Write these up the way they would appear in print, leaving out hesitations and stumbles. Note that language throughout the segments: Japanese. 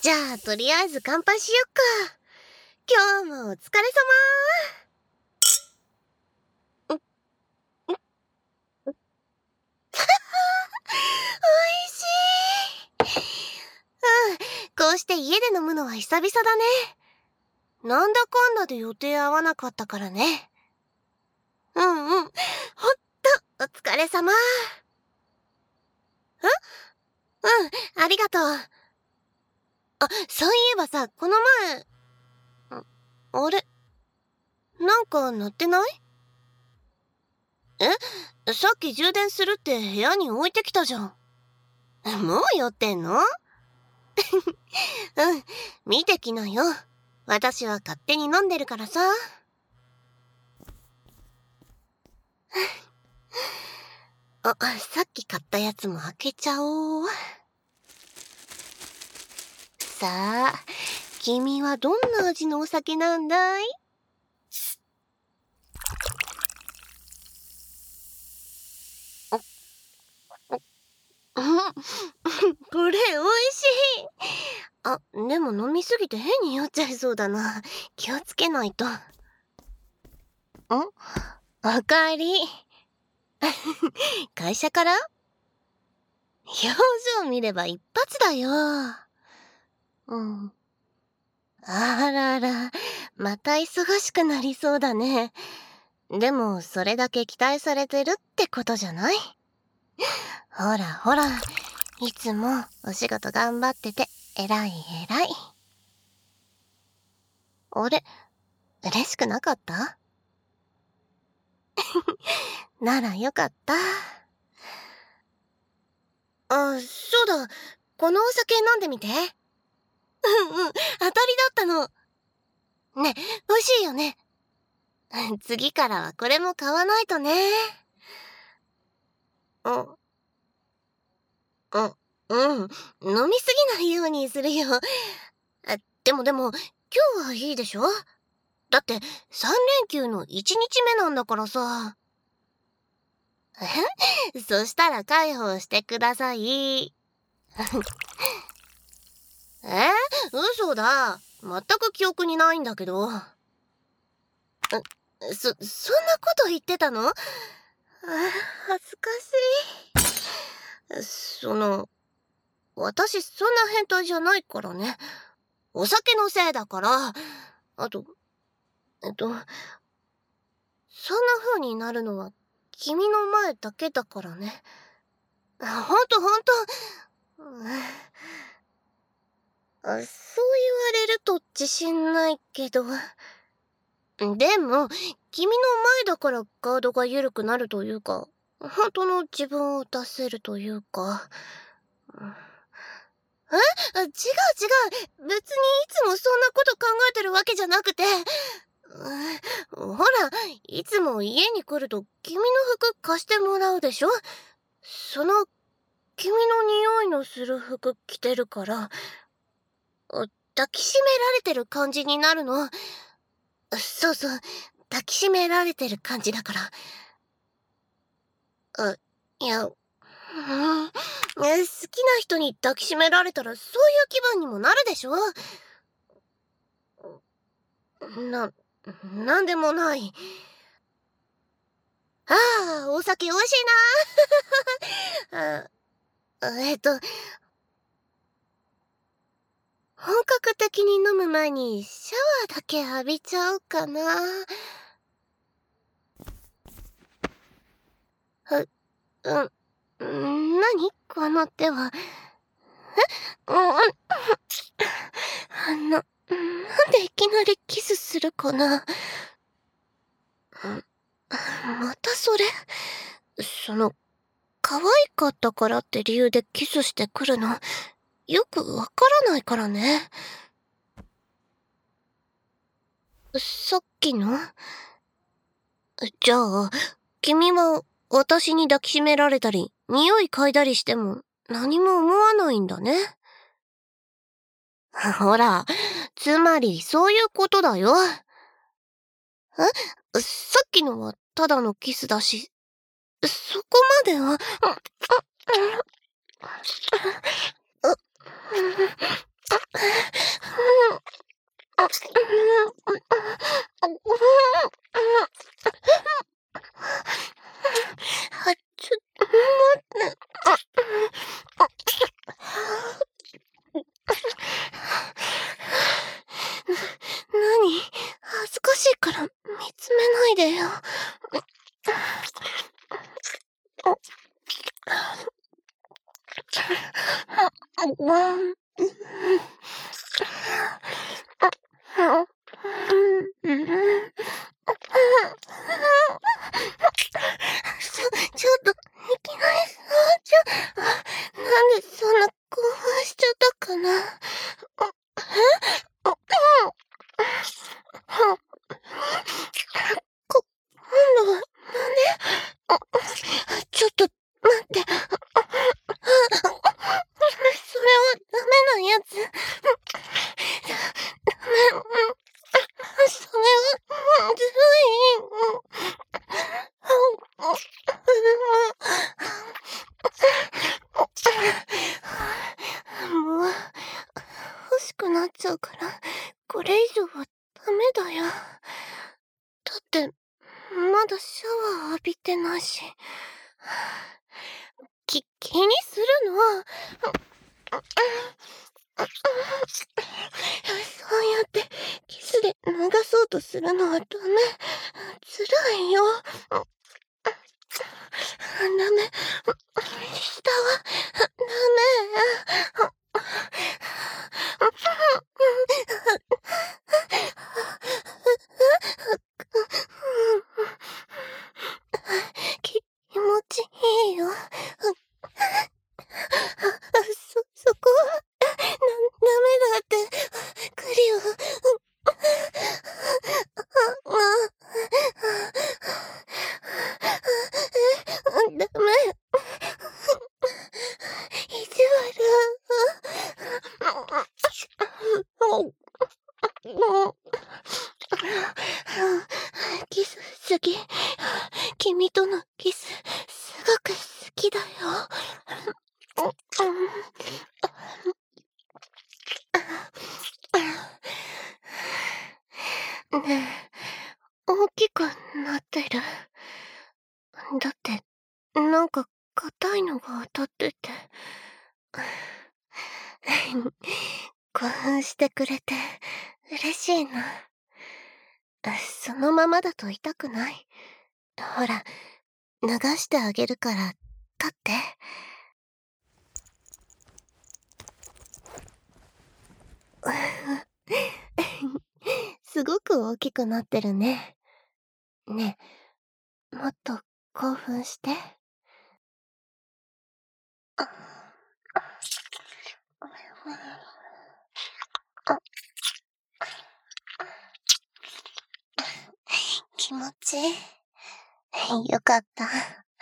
じゃあ、とりあえず乾杯しよっか。今日もお疲れ様ー。おいしい。こうして家で飲むのは久々だね。なんだかんだで予定合わなかったからね。ほんと、お疲れ様。ありがとう。そういえばさ、この前、あれ、なんか鳴ってない？さっき充電するって部屋に置いてきたじゃん。もう酔ってんの？見てきなよ。私は勝手に飲んでるからさ。さっき買ったやつも開けちゃおう。さあ、君はどんな味のお酒なんだい？これ美味しい。でも飲みすぎて変に酔っちゃいそうだな。気をつけないと。おかえり。会社から？表情見れば一発だよ。あらら、また忙しくなりそうだね。でも、それだけ期待されてるってことじゃない？ほらほら、いつもお仕事頑張ってて、偉い偉い。あれ、嬉しくなかった？ならよかった。そうだ。このお酒飲んでみて。当たりだったの。ね、美味しいよね。次からはこれも買わないとね。うん、飲みすぎないようにするよ。でも、今日はいいでしょ？だって、3連休の1日目なんだからさ。そしたら介抱してください。嘘だ。全く記憶にないんだけど。そんなこと言ってたの？恥ずかしい。私そんな変態じゃないからね。お酒のせいだから。あと、そんな風になるのは君の前だけだからね。ほんと。そう言われると自信ないけど。でも、君の前だからガードが緩くなるというか、本当の自分を出せるというか。違う。別にいつもそんなこと考えてるわけじゃなくて。ほら、いつも家に来ると君の服貸してもらうでしょ？その、君の匂いのする服着てるから、抱きしめられてる感じになるの。そう、抱きしめられてる感じだから。いや、好きな人に抱きしめられたらそういう気分にもなるでしょ？なんでもない。お酒美味しいな。本格的に飲む前にシャワーだけ浴びちゃおうかな。何この手は。なんでいきなりキスするかな。またそれ？可愛かったからって理由でキスしてくるの、よくわからないからね。さっきの？じゃあ、君は私に抱きしめられたり、匂い嗅いだりしても何も思わないんだね。ほら、つまりそういうことだよ。さっきのはただのキスだし、そこまでは。 ちょっと、いきなりなんでそんな興奮しちゃったかな。今度は、ちょっと、待って。それはダメなやつ。ダメ。それは、ずるい。もう、欲しくなっちゃうから、これ以上はダメだよ。だって、まだシャワー浴びてないし。気にするのは、そうやってキスで流そうとするのはダメ。辛いよ。ダメ。下はダメ。気持ちいいよ。そこは、ダメだって、クリオ。ダメ。意地悪。キス好き。君とのキス、すごく好きだよ。ねえ、大きくなってる。だって、なんか硬いのが当たってて。興奮してくれて嬉しいな。そのままだと痛くない。ほら、流してあげるから立って。すごく大きくなってるね。ねえ、もっと興奮して。気持ちいい。よかった。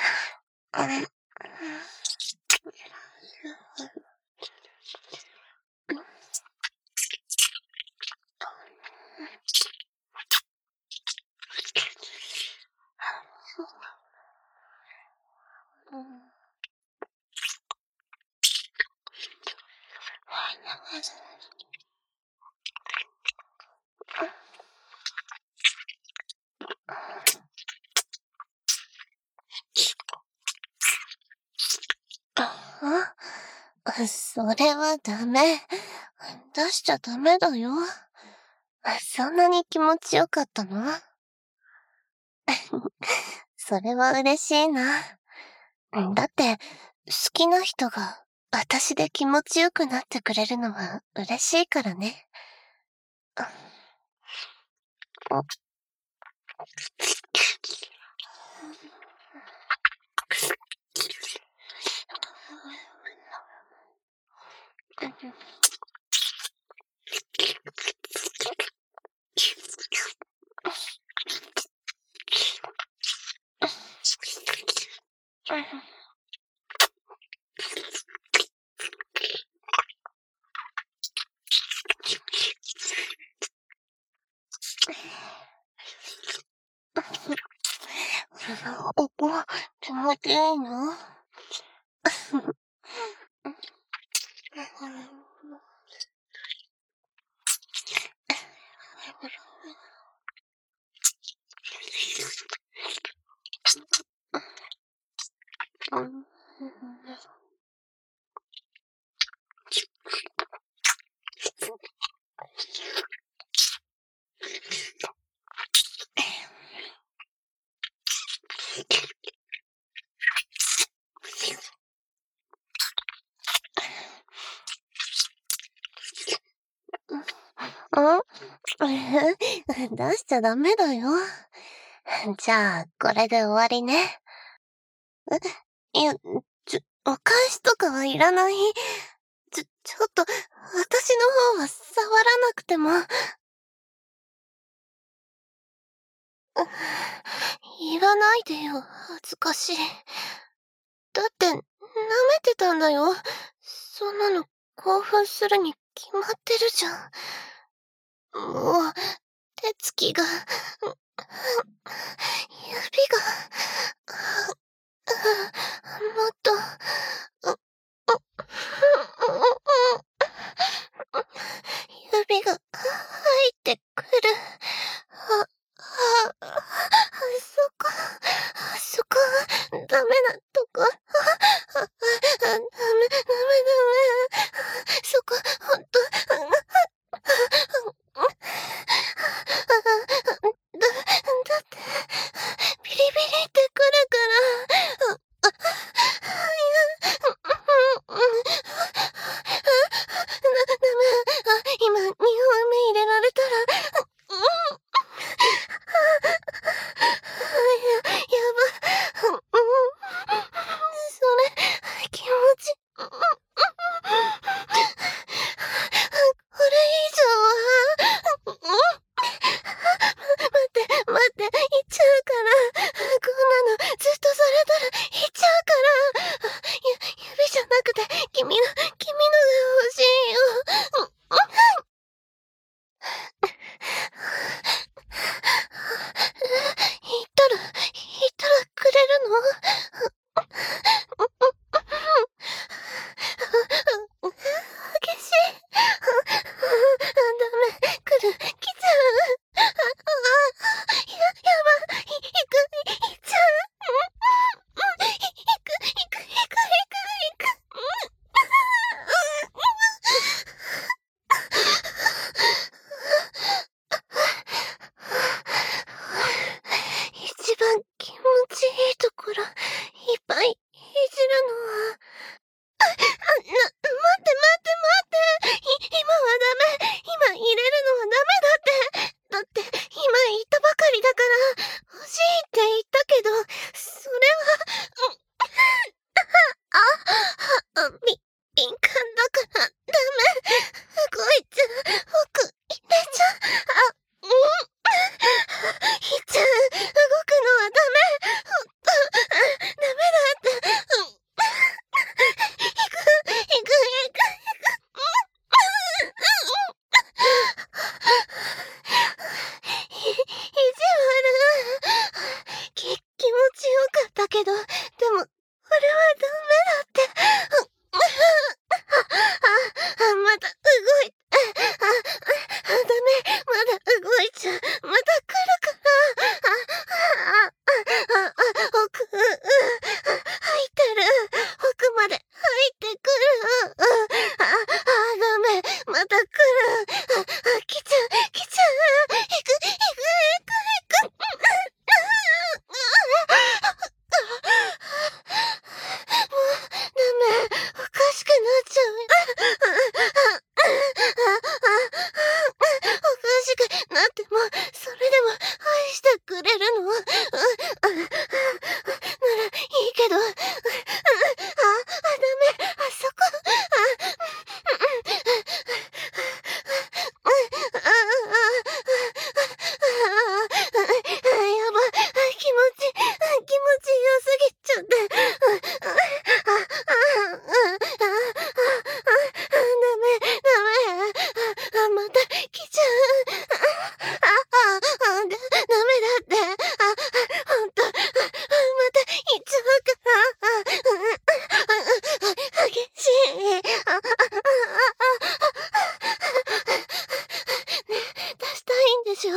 それはダメ。出しちゃダメだよ。そんなに気持ちよかったの？それは嬉しいな。だって、好きな人が私で気持ちよくなってくれるのは嬉しいからね。ここ、気持ちいいの？ 出しちゃダメだよ。じゃあ、これで終わりね。いや、お返しとかはいらない。ちょっと、私の方は触らなくても。言わないでよ、恥ずかしい。だって、舐めてたんだよ。そんなの興奮するに決まってるじゃん。もう、手つきが、指が、もっと、指が入ってくる。そこ、ダメなとこ。ダメ。そこ、ほんと。だって、ビリビリってくるから。ダメ。今、2本目入れられたら。やば。それ、気持ち。これ以上は。待って、行っちゃうから。こんなのずっとされたら行っちゃうから。指じゃなくて、君のが欲しいよ。言ったらくれるの？激しい。ダメ。来ちゃう。やば。行っちゃう。行く。一番気持ちいいところ、いっぱいいじるのは、待って。今はダメ。今入れるのはダメだって。だって、今言ったばかりだから、欲しいって言ったけど、それは、敏感だから、ダメ。動いちゃう。奥、入れちゃう。いっちゃう。動くのはダメ。ほんと、ダメだって。行く。意地悪。気持ちよかったけど、でも、これはダメだって。また動い、ダメ。まだ動いちゃう。また来るから。奥、入ってる。奥まで入ってくる。ダメ。また来る。来ちゃう。行く。もう、ダメ。おかしくなっちゃう。おかしくなっても、それでも愛してくれるの？ならいいけど、ダメ。そこ。やばい。気持ち良すぎちゃって。ダメ。また来ちゃう。ダメだって。ほんと。また行っちゃうから。激しい。出したいんでしょ？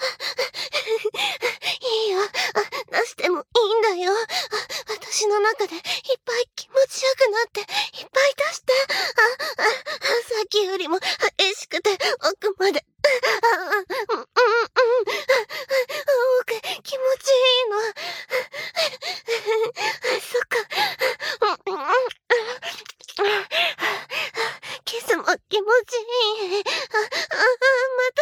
いいよ。出してもいいんだよ。私の中でいっぱい気持ちよくなって、いっぱい出して。さっきよりも激しくて奥まで。奥、気持ちいいの。そっか。キスも気持ちいい。また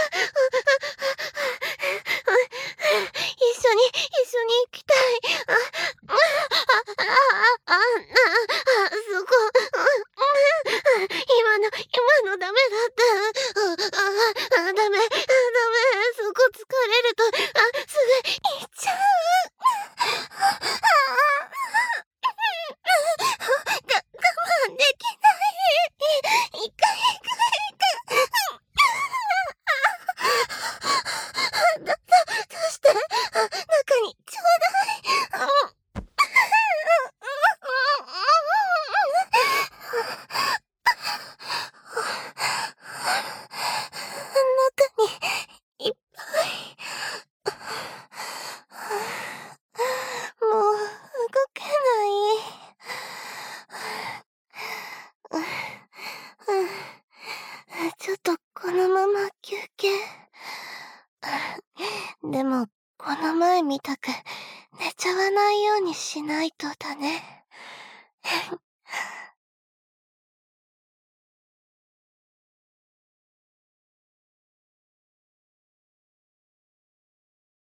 前みたく寝ちゃわないようにしないとだね。